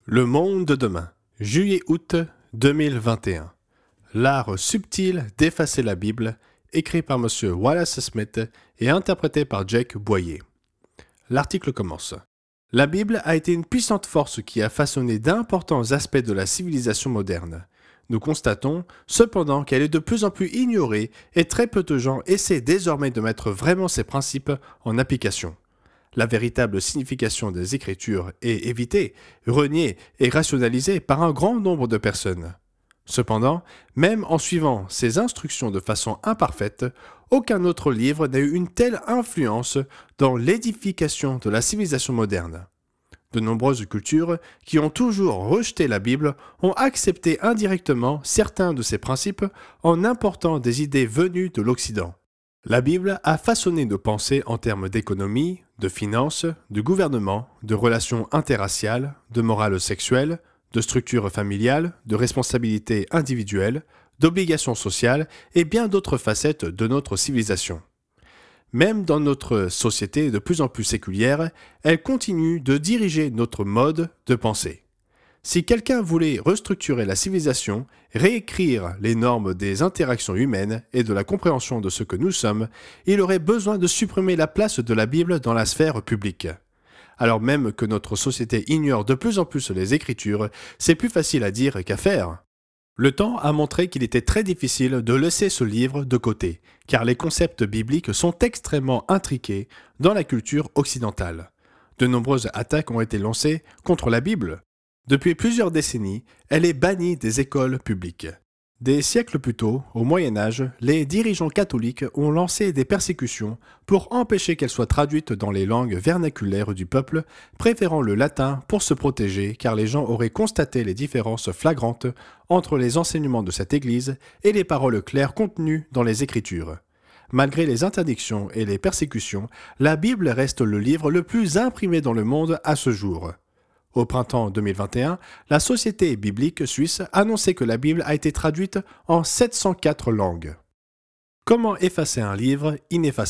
Le monde de demain, juillet-août 2021. L'art subtil d'effacer la Bible, écrit par M. Wallace Smith et interprété par Jake Boyer. L'article commence. La Bible a été une puissante force qui a façonné d'importants aspects de la civilisation moderne. Nous constatons cependant qu'elle est de plus en plus ignorée et très peu de gens essaient désormais de mettre vraiment ces principes en application. La véritable signification des Écritures est évitée, reniée et rationalisée par un grand nombre de personnes. Cependant, même en suivant ces instructions de façon imparfaite, aucun autre livre n'a eu une telle influence dans l'édification de la civilisation moderne. De nombreuses cultures qui ont toujours rejeté la Bible ont accepté indirectement certains de ses principes en important des idées venues de l'Occident. La Bible a façonné nos pensées en termes d'économie, de finances, de gouvernement, de relations interraciales, de morale sexuelle, de structure familiale, de responsabilité individuelle, d'obligations sociales et bien d'autres facettes de notre civilisation. Même dans notre société de plus en plus séculière, elle continue de diriger notre mode de pensée. Si quelqu'un voulait restructurer la civilisation, réécrire les normes des interactions humaines et de la compréhension de ce que nous sommes, il aurait besoin de supprimer la place de la Bible dans la sphère publique. Alors même que notre société ignore de plus en plus les Écritures, c'est plus facile à dire qu'à faire. Le temps a montré qu'il était très difficile de laisser ce livre de côté, car les concepts bibliques sont extrêmement intriqués dans la culture occidentale. De nombreuses attaques ont été lancées contre la Bible. Depuis plusieurs décennies, elle est bannie des écoles publiques. Des siècles plus tôt, au Moyen Âge, les dirigeants catholiques ont lancé des persécutions pour empêcher qu'elle soit traduite dans les langues vernaculaires du peuple, préférant le latin pour se protéger car les gens auraient constaté les différences flagrantes entre les enseignements de cette Église et les paroles claires contenues dans les Écritures. Malgré les interdictions et les persécutions, la Bible reste le livre le plus imprimé dans le monde à ce jour. Au printemps 2021, la Société biblique suisse annonçait que la Bible a été traduite en 704 langues. Comment effacer un livre ineffaçable ?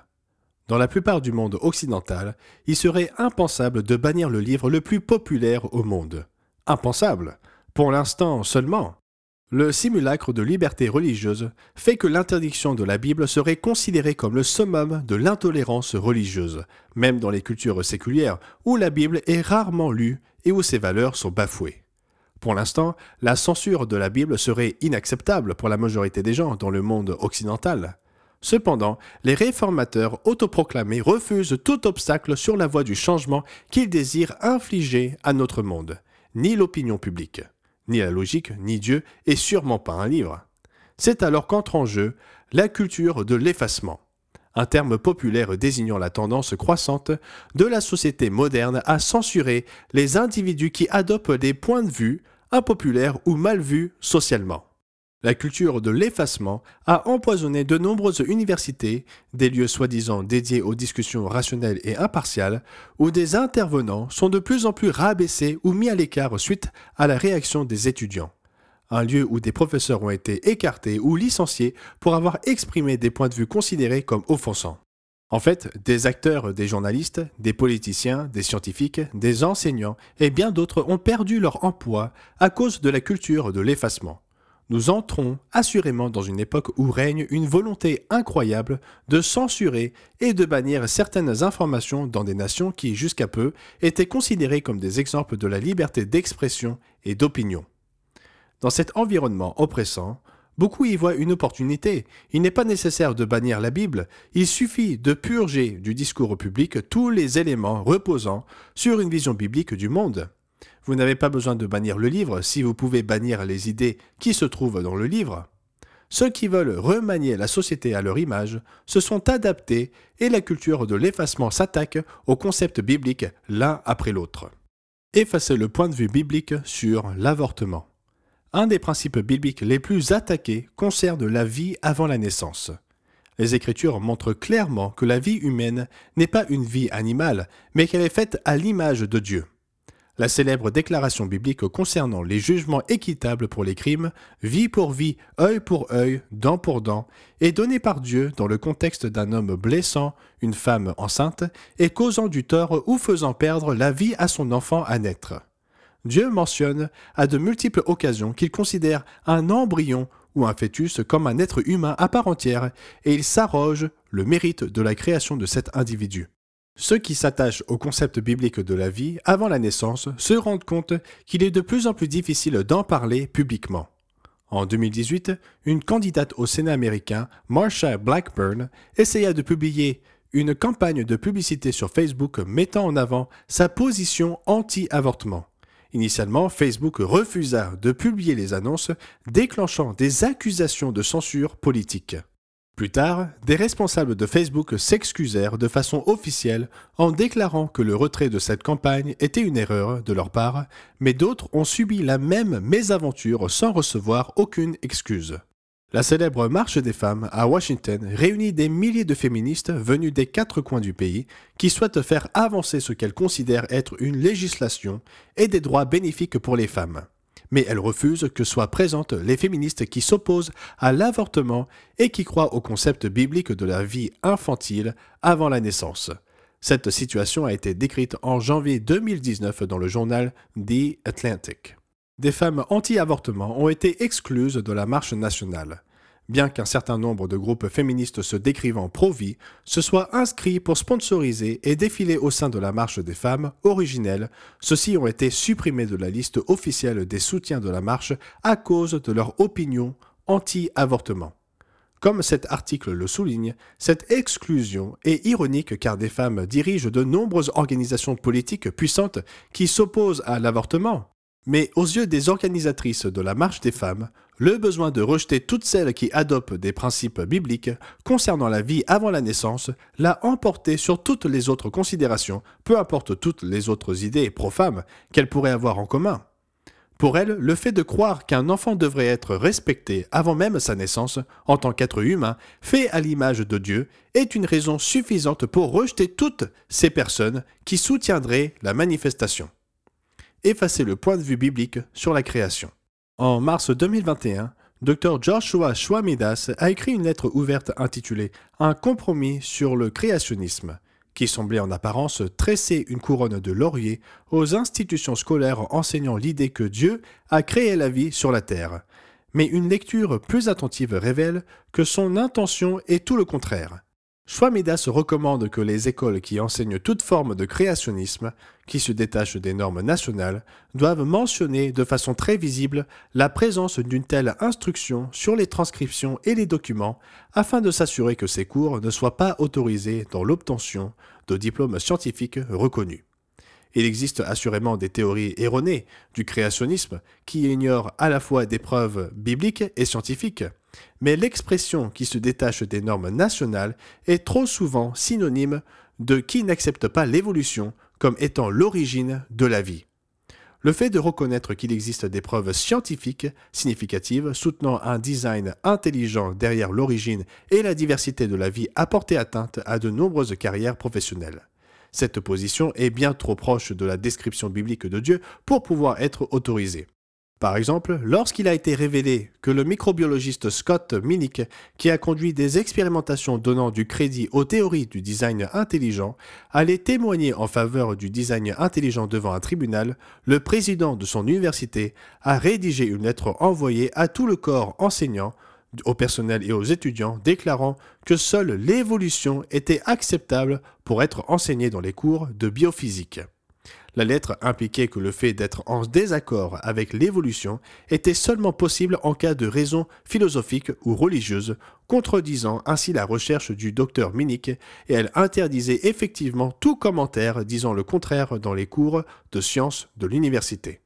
Dans la plupart du monde occidental, il serait impensable de bannir le livre le plus populaire au monde. Impensable, pour l'instant seulement. Le simulacre de liberté religieuse fait que l'interdiction de la Bible serait considérée comme le summum de l'intolérance religieuse, même dans les cultures séculières où la Bible est rarement lue et où ses valeurs sont bafouées. Pour l'instant, la censure de la Bible serait inacceptable pour la majorité des gens dans le monde occidental. Cependant, les réformateurs autoproclamés refusent tout obstacle sur la voie du changement qu'ils désirent infliger à notre monde, ni l'opinion publique. Ni la logique, ni Dieu, et sûrement pas un livre. C'est alors qu'entre en jeu la culture de l'effacement, un terme populaire désignant la tendance croissante de la société moderne à censurer les individus qui adoptent des points de vue impopulaires ou mal vus socialement. La culture de l'effacement a empoisonné de nombreuses universités, des lieux soi-disant dédiés aux discussions rationnelles et impartiales, où des intervenants sont de plus en plus rabaissés ou mis à l'écart suite à la réaction des étudiants. Un lieu où des professeurs ont été écartés ou licenciés pour avoir exprimé des points de vue considérés comme offensants. En fait, des acteurs, des journalistes, des politiciens, des scientifiques, des enseignants et bien d'autres ont perdu leur emploi à cause de la culture de l'effacement. Nous entrons assurément dans une époque où règne une volonté incroyable de censurer et de bannir certaines informations dans des nations qui, jusqu'à peu, étaient considérées comme des exemples de la liberté d'expression et d'opinion. Dans cet environnement oppressant, beaucoup y voient une opportunité. Il n'est pas nécessaire de bannir la Bible, il suffit de purger du discours public tous les éléments reposant sur une vision biblique du monde. Vous n'avez pas besoin de bannir le livre si vous pouvez bannir les idées qui se trouvent dans le livre. Ceux qui veulent remanier la société à leur image se sont adaptés et la culture de l'effacement s'attaque aux concepts bibliques l'un après l'autre. Effacer le point de vue biblique sur l'avortement. Un des principes bibliques les plus attaqués concerne la vie avant la naissance. Les Écritures montrent clairement que la vie humaine n'est pas une vie animale, mais qu'elle est faite à l'image de Dieu. La célèbre déclaration biblique concernant les jugements équitables pour les crimes, vie pour vie, œil pour œil, dent pour dent, est donnée par Dieu dans le contexte d'un homme blessant une femme enceinte et causant du tort ou faisant perdre la vie à son enfant à naître. Dieu mentionne à de multiples occasions qu'il considère un embryon ou un fœtus comme un être humain à part entière et il s'arroge le mérite de la création de cet individu. Ceux qui s'attachent au concept biblique de la vie avant la naissance se rendent compte qu'il est de plus en plus difficile d'en parler publiquement. En 2018, une candidate au Sénat américain, Marsha Blackburn, essaya de publier une campagne de publicité sur Facebook mettant en avant sa position anti-avortement. Initialement, Facebook refusa de publier les annonces, déclenchant des accusations de censure politique. Plus tard, des responsables de Facebook s'excusèrent de façon officielle en déclarant que le retrait de cette campagne était une erreur de leur part, mais d'autres ont subi la même mésaventure sans recevoir aucune excuse. La célèbre Marche des femmes à Washington réunit des milliers de féministes venus des 4 coins du pays qui souhaitent faire avancer ce qu'elles considèrent être une législation et des droits bénéfiques pour les femmes. Mais elles refusent que soient présentes les féministes qui s'opposent à l'avortement et qui croient au concept biblique de la vie infantile avant la naissance. Cette situation a été décrite en janvier 2019 dans le journal The Atlantic. Des femmes anti-avortement ont été exclues de la marche nationale. Bien qu'un certain nombre de groupes féministes se décrivant pro-vie se soient inscrits pour sponsoriser et défiler au sein de la marche des femmes originelle, ceux-ci ont été supprimés de la liste officielle des soutiens de la marche à cause de leur opinion anti-avortement. Comme cet article le souligne, cette exclusion est ironique car des femmes dirigent de nombreuses organisations politiques puissantes qui s'opposent à l'avortement. Mais aux yeux des organisatrices de la marche des femmes, le besoin de rejeter toutes celles qui adoptent des principes bibliques concernant la vie avant la naissance l'a emporté sur toutes les autres considérations, peu importe toutes les autres idées pro-femmes qu'elles pourraient avoir en commun. Pour elles, le fait de croire qu'un enfant devrait être respecté avant même sa naissance, en tant qu'être humain, fait à l'image de Dieu, est une raison suffisante pour rejeter toutes ces personnes qui soutiendraient la manifestation. Effacer le point de vue biblique sur la création. En mars 2021, Dr Joshua Schwamidas a écrit une lettre ouverte intitulée « Un compromis sur le créationnisme » qui semblait en apparence tresser une couronne de laurier aux institutions scolaires enseignant l'idée que Dieu a créé la vie sur la terre. Mais une lecture plus attentive révèle que son intention est tout le contraire. Schwamidas recommande que les écoles qui enseignent toute forme de créationnisme, qui se détachent des normes nationales, doivent mentionner de façon très visible la présence d'une telle instruction sur les transcriptions et les documents afin de s'assurer que ces cours ne soient pas autorisés dans l'obtention de diplômes scientifiques reconnus. Il existe assurément des théories erronées du créationnisme qui ignorent à la fois des preuves bibliques et scientifiques. Mais l'expression qui se détache des normes nationales est trop souvent synonyme de qui n'accepte pas l'évolution comme étant l'origine de la vie. Le fait de reconnaître qu'il existe des preuves scientifiques significatives soutenant un design intelligent derrière l'origine et la diversité de la vie a porté atteinte à de nombreuses carrières professionnelles. Cette position est bien trop proche de la description biblique de Dieu pour pouvoir être autorisée. Par exemple, lorsqu'il a été révélé que le microbiologiste Scott Minnick, qui a conduit des expérimentations donnant du crédit aux théories du design intelligent, allait témoigner en faveur du design intelligent devant un tribunal, le président de son université a rédigé une lettre envoyée à tout le corps enseignant, au personnel et aux étudiants, déclarant que seule l'évolution était acceptable pour être enseignée dans les cours de biophysique. La lettre impliquait que le fait d'être en désaccord avec l'évolution était seulement possible en cas de raisons philosophiques ou religieuses, contredisant ainsi la recherche du docteur Minnick, et elle interdisait effectivement tout commentaire disant le contraire dans les cours de sciences de l'université.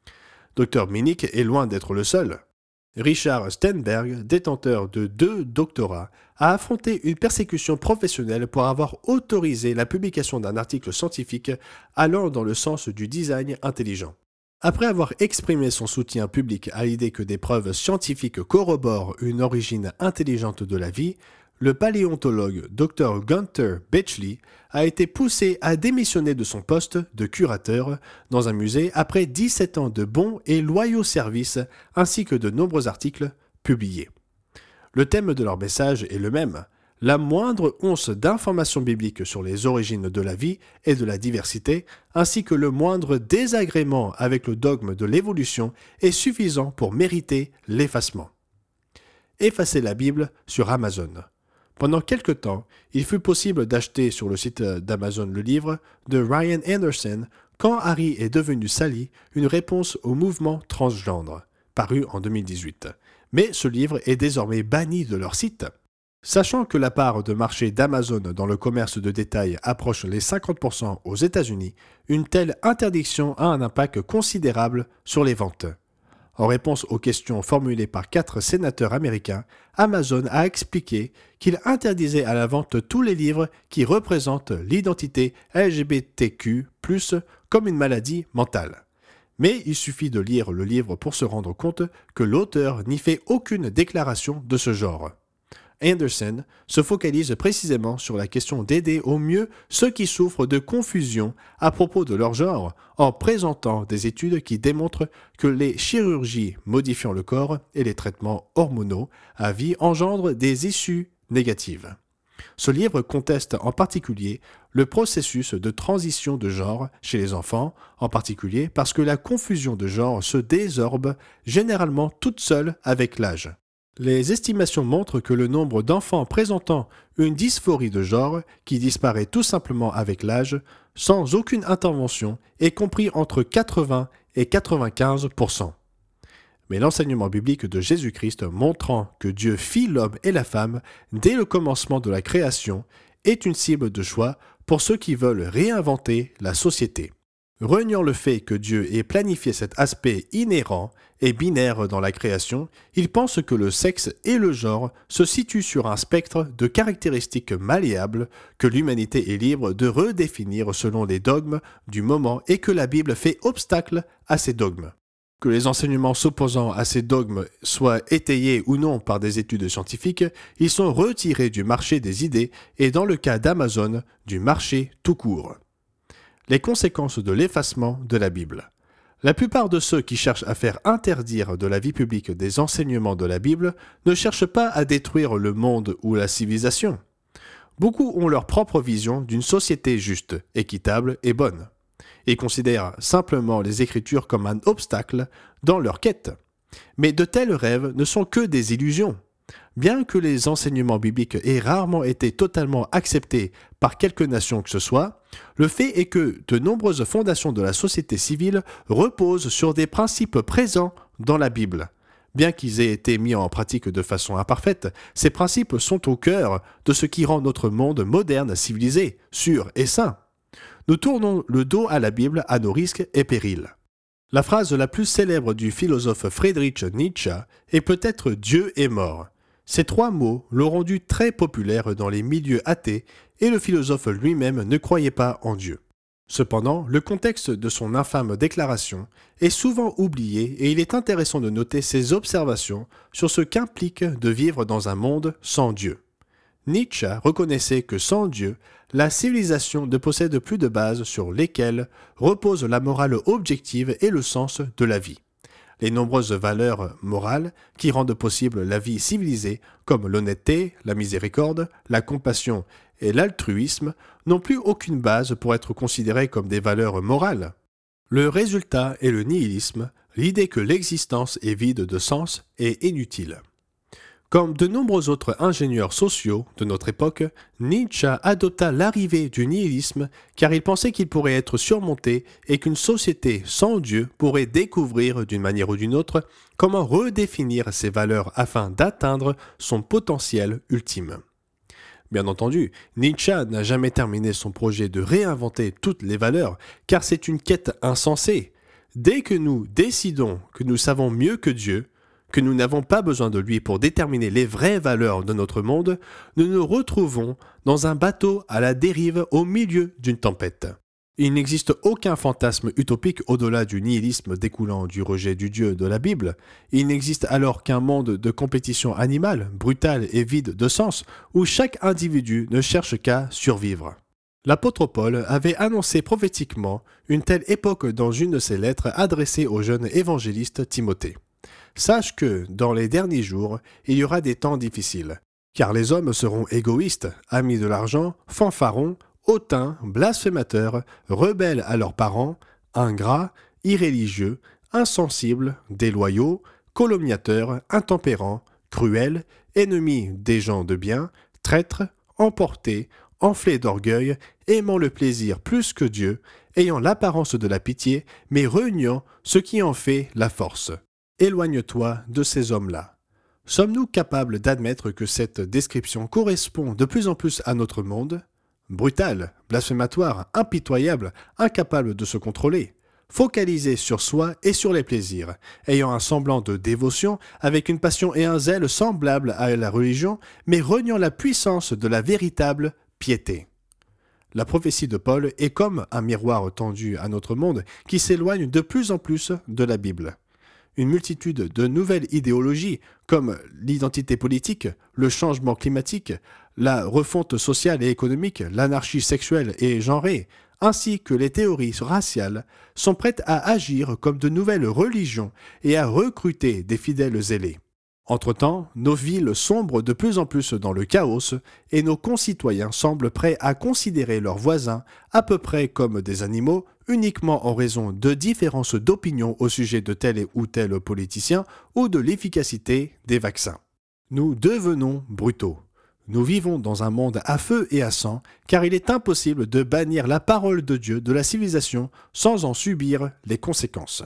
Dr Minnick est loin d'être le seul. Richard Steinberg, détenteur de 2 doctorats, a affronté une persécution professionnelle pour avoir autorisé la publication d'un article scientifique allant dans le sens du design intelligent. Après avoir exprimé son soutien public à l'idée que des preuves scientifiques corroborent une origine intelligente de la vie, le paléontologue Dr Gunther Betchley a été poussé à démissionner de son poste de curateur dans un musée après 17 ans de bons et loyaux services ainsi que de nombreux articles publiés. Le thème de leur message est le même, la moindre once d'information biblique sur les origines de la vie et de la diversité, ainsi que le moindre désagrément avec le dogme de l'évolution est suffisant pour mériter l'effacement. Effacer la Bible sur Amazon. Pendant quelque temps, il fut possible d'acheter sur le site d'Amazon le livre de Ryan Anderson, Quand Harry est devenu Sally, une réponse au mouvement transgendre, paru en 2018. Mais ce livre est désormais banni de leur site. Sachant que la part de marché d'Amazon dans le commerce de détail approche les 50% aux États-Unis, une telle interdiction a un impact considérable sur les ventes. En réponse aux questions formulées par 4 sénateurs américains, Amazon a expliqué qu'il interdisait à la vente tous les livres qui représentent l'identité LGBTQ+, comme une maladie mentale. Mais il suffit de lire le livre pour se rendre compte que l'auteur n'y fait aucune déclaration de ce genre. Anderson se focalise précisément sur la question d'aider au mieux ceux qui souffrent de confusion à propos de leur genre en présentant des études qui démontrent que les chirurgies modifiant le corps et les traitements hormonaux à vie engendrent des issues négatives. Ce livre conteste en particulier le processus de transition de genre chez les enfants, en particulier parce que la confusion de genre se désorbe généralement toute seule avec l'âge. Les estimations montrent que le nombre d'enfants présentant une dysphorie de genre, qui disparaît tout simplement avec l'âge, sans aucune intervention, est compris entre 80 et 95%. Mais l'enseignement biblique de Jésus-Christ montrant que Dieu fit l'homme et la femme dès le commencement de la création est une cible de choix pour ceux qui veulent réinventer la société. Reniant le fait que Dieu ait planifié cet aspect inhérent et binaire dans la création, il pense que le sexe et le genre se situent sur un spectre de caractéristiques malléables que l'humanité est libre de redéfinir selon les dogmes du moment et que la Bible fait obstacle à ces dogmes. Que les enseignements s'opposant à ces dogmes soient étayés ou non par des études scientifiques, ils sont retirés du marché des idées et dans le cas d'Amazon, du marché tout court. Les conséquences de l'effacement de la Bible. La plupart de ceux qui cherchent à faire interdire de la vie publique des enseignements de la Bible ne cherchent pas à détruire le monde ou la civilisation. Beaucoup ont leur propre vision d'une société juste, équitable et bonne. Ils considèrent simplement les Écritures comme un obstacle dans leur quête. Mais de tels rêves ne sont que des illusions. Bien que les enseignements bibliques aient rarement été totalement acceptés par quelque nation que ce soit, le fait est que de nombreuses fondations de la société civile reposent sur des principes présents dans la Bible. Bien qu'ils aient été mis en pratique de façon imparfaite, ces principes sont au cœur de ce qui rend notre monde moderne, civilisé, sûr et sain. Nous tournons le dos à la Bible à nos risques et périls. La phrase la plus célèbre du philosophe Friedrich Nietzsche est peut-être « Dieu est mort ». Ces 3 mots l'ont rendu très populaire dans les milieux athées et le philosophe lui-même ne croyait pas en Dieu. Cependant, le contexte de son infâme déclaration est souvent oublié et il est intéressant de noter ses observations sur ce qu'implique de vivre dans un monde sans Dieu. Nietzsche reconnaissait que sans Dieu, la civilisation ne possède plus de bases sur lesquelles repose la morale objective et le sens de la vie. Les nombreuses valeurs morales qui rendent possible la vie civilisée, comme l'honnêteté, la miséricorde, la compassion et l'altruisme, n'ont plus aucune base pour être considérées comme des valeurs morales. Le résultat est le nihilisme, l'idée que l'existence est vide de sens et inutile. Comme de nombreux autres ingénieurs sociaux de notre époque, Nietzsche adopta l'arrivée du nihilisme car il pensait qu'il pourrait être surmonté et qu'une société sans Dieu pourrait découvrir d'une manière ou d'une autre comment redéfinir ses valeurs afin d'atteindre son potentiel ultime. Bien entendu, Nietzsche n'a jamais terminé son projet de réinventer toutes les valeurs car c'est une quête insensée. Dès que nous décidons que nous savons mieux que Dieu, que nous n'avons pas besoin de lui pour déterminer les vraies valeurs de notre monde, nous nous retrouvons dans un bateau à la dérive au milieu d'une tempête. Il n'existe aucun fantasme utopique au-delà du nihilisme découlant du rejet du Dieu de la Bible. Il n'existe alors qu'un monde de compétition animale, brutal et vide de sens, où chaque individu ne cherche qu'à survivre. L'apôtre Paul avait annoncé prophétiquement une telle époque dans une de ses lettres adressée au jeune évangéliste Timothée. Sache que, dans les derniers jours, il y aura des temps difficiles. Car les hommes seront égoïstes, amis de l'argent, fanfarons, hautains, blasphémateurs, rebelles à leurs parents, ingrats, irréligieux, insensibles, déloyaux, calomniateurs, intempérants, cruels, ennemis des gens de bien, traîtres, emportés, enflés d'orgueil, aimant le plaisir plus que Dieu, ayant l'apparence de la pitié, mais reniant ce qui en fait la force. Éloigne-toi de ces hommes-là. Sommes-nous capables d'admettre que cette description correspond de plus en plus à notre monde? Brutal, blasphématoire, impitoyable, incapable de se contrôler, focalisé sur soi et sur les plaisirs, ayant un semblant de dévotion, avec une passion et un zèle semblables à la religion, mais reniant la puissance de la véritable piété. La prophétie de Paul est comme un miroir tendu à notre monde qui s'éloigne de plus en plus de la Bible. Une multitude de nouvelles idéologies, comme l'identité politique, le changement climatique, la refonte sociale et économique, l'anarchie sexuelle et genrée, ainsi que les théories raciales, sont prêtes à agir comme de nouvelles religions et à recruter des fidèles zélés. Entre-temps, nos villes sombrent de plus en plus dans le chaos et nos concitoyens semblent prêts à considérer leurs voisins à peu près comme des animaux uniquement en raison de différences d'opinion au sujet de tel ou tel politicien ou de l'efficacité des vaccins. Nous devenons brutaux. Nous vivons dans un monde à feu et à sang car il est impossible de bannir la parole de Dieu de la civilisation sans en subir les conséquences.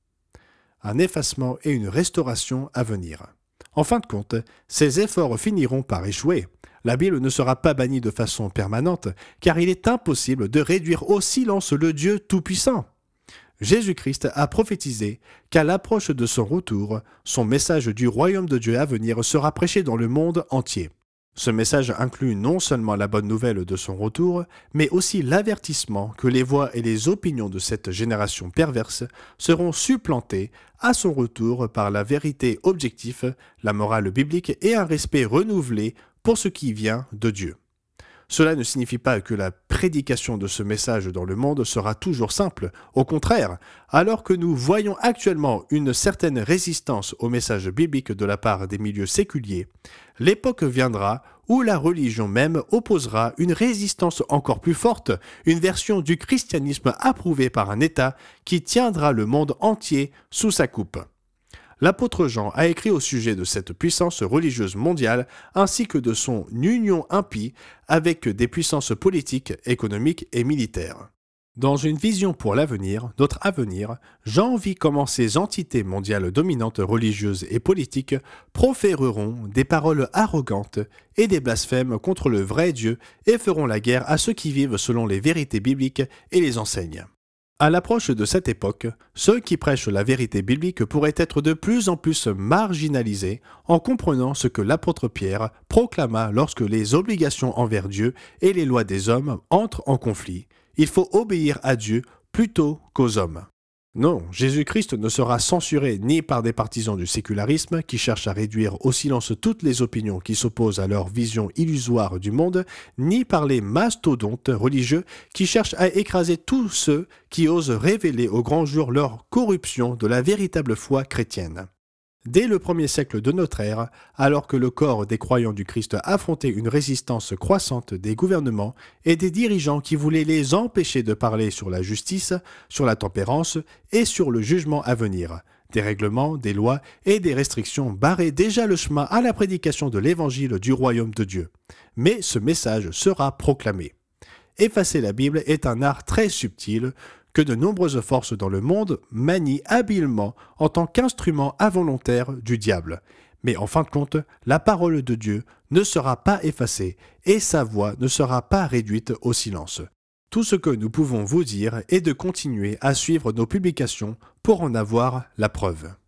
Un effacement et une restauration à venir. En fin de compte, ces efforts finiront par échouer. La Bible ne sera pas bannie de façon permanente, car il est impossible de réduire au silence le Dieu Tout-Puissant. Jésus-Christ a prophétisé qu'à l'approche de son retour, son message du royaume de Dieu à venir sera prêché dans le monde entier. Ce message inclut non seulement la bonne nouvelle de son retour, mais aussi l'avertissement que les voix et les opinions de cette génération perverse seront supplantées à son retour par la vérité objective, la morale biblique et un respect renouvelé pour ce qui vient de Dieu. Cela ne signifie pas que la prédication de ce message dans le monde sera toujours simple. Au contraire, alors que nous voyons actuellement une certaine résistance au message biblique de la part des milieux séculiers, l'époque viendra où la religion même opposera une résistance encore plus forte, une version du christianisme approuvée par un État qui tiendra le monde entier sous sa coupe. L'apôtre Jean a écrit au sujet de cette puissance religieuse mondiale ainsi que de son union impie avec des puissances politiques, économiques et militaires. Dans une vision pour l'avenir, notre avenir, Jean vit comment ces entités mondiales dominantes religieuses et politiques proféreront des paroles arrogantes et des blasphèmes contre le vrai Dieu et feront la guerre à ceux qui vivent selon les vérités bibliques et les enseignent. À l'approche de cette époque, ceux qui prêchent la vérité biblique pourraient être de plus en plus marginalisés en comprenant ce que l'apôtre Pierre proclama lorsque les obligations envers Dieu et les lois des hommes entrent en conflit. Il faut obéir à Dieu plutôt qu'aux hommes. Non, Jésus-Christ ne sera censuré ni par des partisans du sécularisme qui cherchent à réduire au silence toutes les opinions qui s'opposent à leur vision illusoire du monde, ni par les mastodontes religieux qui cherchent à écraser tous ceux qui osent révéler au grand jour leur corruption de la véritable foi chrétienne. Dès le 1er siècle de notre ère, alors que le corps des croyants du Christ affrontait une résistance croissante des gouvernements et des dirigeants qui voulaient les empêcher de parler sur la justice, sur la tempérance et sur le jugement à venir, des règlements, des lois et des restrictions barraient déjà le chemin à la prédication de l'évangile du royaume de Dieu. Mais ce message sera proclamé. Effacer la Bible est un art très subtil que de nombreuses forces dans le monde manient habilement en tant qu'instrument involontaire du diable. Mais en fin de compte, la parole de Dieu ne sera pas effacée et sa voix ne sera pas réduite au silence. Tout ce que nous pouvons vous dire est de continuer à suivre nos publications pour en avoir la preuve.